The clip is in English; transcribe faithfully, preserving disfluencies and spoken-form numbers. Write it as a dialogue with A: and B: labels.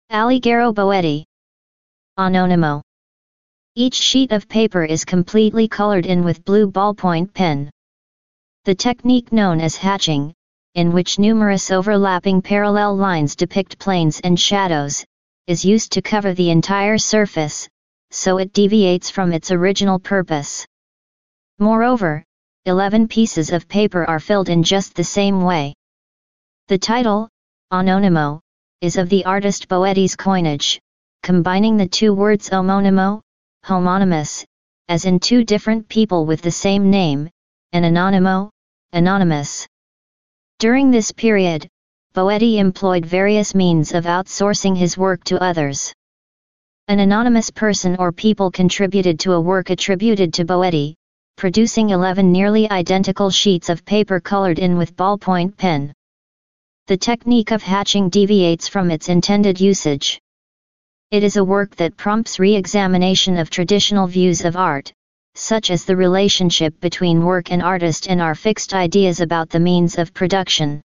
A: Allighero Boetti. Anonimo. Each sheet of paper is completely colored in with blue ballpoint pen. The technique known as hatching, in which numerous overlapping parallel lines depict planes and shadows, is used to cover the entire surface, so it deviates from its original purpose. Moreover, eleven pieces of paper are filled in just the same way. The title, Anonimo, is of the artist Boetti's coinage, combining the two words omonimo, homonymous, as in two different people with the same name, and anonimo, anonymous. During this period, Boetti employed various means of outsourcing his work to others. An anonymous person or people contributed to a work attributed to Boetti, producing eleven nearly identical sheets of paper colored in with ballpoint pen. The technique of hatching deviates from its intended usage. It is a work that prompts re-examination of traditional views of art, such as the relationship between work and artist and our fixed ideas about the means of production.